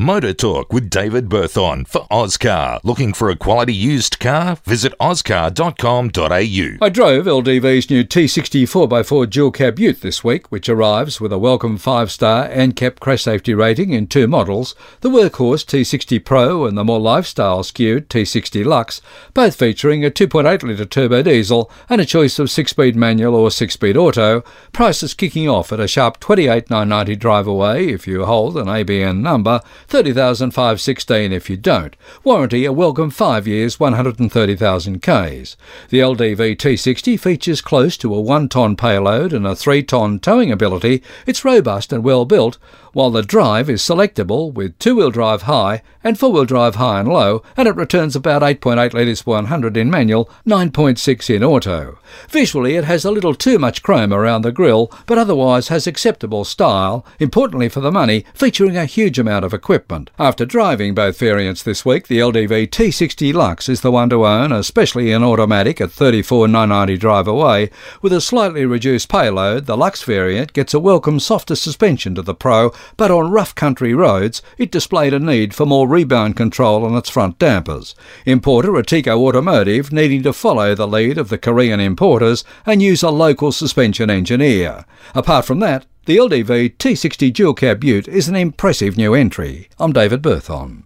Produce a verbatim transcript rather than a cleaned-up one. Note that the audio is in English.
Motor Talk with David Berthon for Ozcar. Looking for a quality used car? Visit ozcar dot com dot a u. I drove L D V's new T sixty four by four dual cab ute this week, which arrives with a welcome five star and kept crash safety rating in two models, the workhorse T sixty Pro and the more lifestyle skewed T sixty Lux, both featuring a two point eight litre turbo diesel and a choice of six-speed manual or six-speed auto. Prices kicking off at a sharp twenty-eight thousand nine hundred ninety drive away if you hold an A B N number, thirty thousand five hundred sixteen if you don't. Warranty a welcome five years, one hundred thirty thousand kays. The L D V T sixty features close to a one tonne payload and a three tonne towing ability. It's robust and well built, while the drive is selectable with two-wheel drive high and four-wheel drive high and low, and it returns about eight point eight litres per one hundred in manual, nine point six in auto. Visually it has a little too much chrome around the grille, but otherwise has acceptable style, importantly for the money, featuring a huge amount of equipment. After driving both variants this week, the L D V T sixty Lux is the one to own, especially in automatic at thirty-four thousand nine hundred ninety drive away. With a slightly reduced payload, the Lux variant gets a welcome softer suspension to the Pro, but on rough country roads it displayed a need for more rebound control on its front dampers. Importer Atico Automotive needing to follow the lead of the Korean importers and use a local suspension engineer. Apart from that, the L D V T sixty dual cab ute is an impressive new entry. I'm David Berthon.